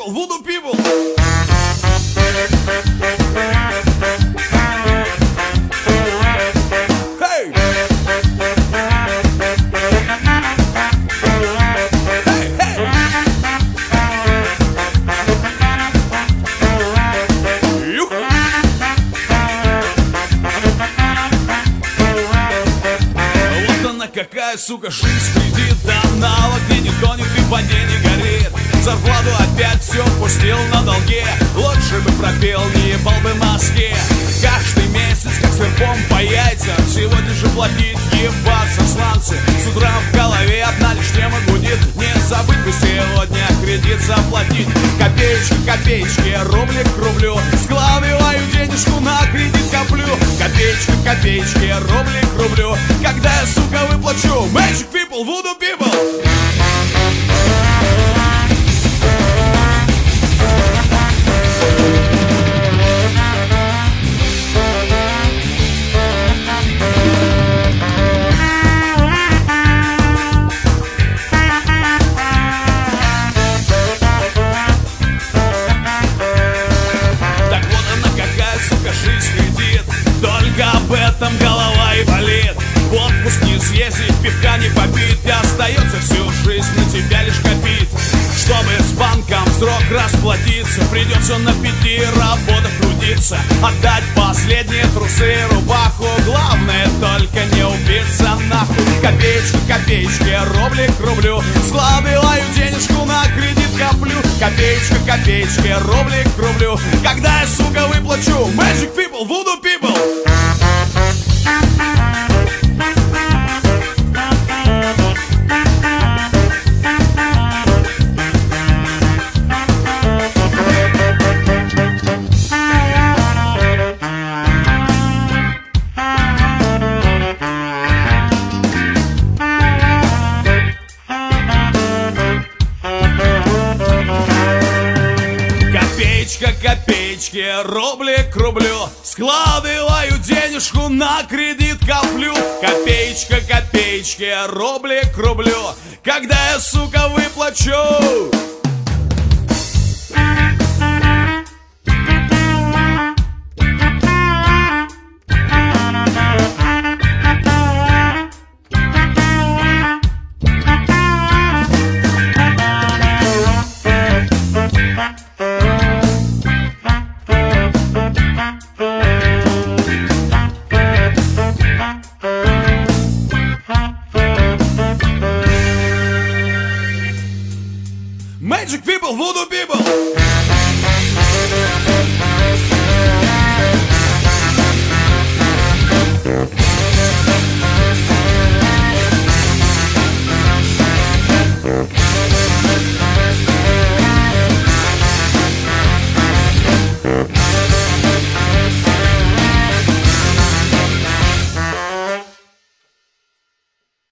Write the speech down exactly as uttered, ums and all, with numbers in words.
people, voodoo people. Hey! Hey, hey! Юх! Вот она какая, сука, жизнь кредит. Аналог, где не тонет и в воде не горит. Зарплату опять все пустил на долге. Лучше бы пропел, не ебал бы мозги. Каждый месяц, как серпом по яйцам. Сегодня же платить, ебаться, сланцы. С утра в голове одна лишь тема гудит. Не забыть бы сегодня кредит заплатить. Копеечки, копеечки, рублик к рублю. Складываю денежку, на кредит коплю. Копеечки, копеечки, рублик к рублю. Когда я, сука, выплачу? Magic people, voodoo people. Об этом голова и болит. В отпуск не съездить, пивка не попить. И остается всю жизнь на тебя лишь копить. Чтобы с банком срок расплатиться, придется на пяти работах трудиться. Отдать последние трусы и рубаху. Главное только не убиться нахуй. Копеечки, копеечки, рублик к рублю. Складываю денежку, на кредит коплю. Копеечка, копеечки, рублик к рублю. Когда я, сука, выплачу? Magic people, voodoo people. Копеечки, рублик к рублю. Складываю денежку, на кредит коплю. Копеечка, копеечки, рублик к рублю. Когда я, сука, выплачу? Magic people, voodoo people.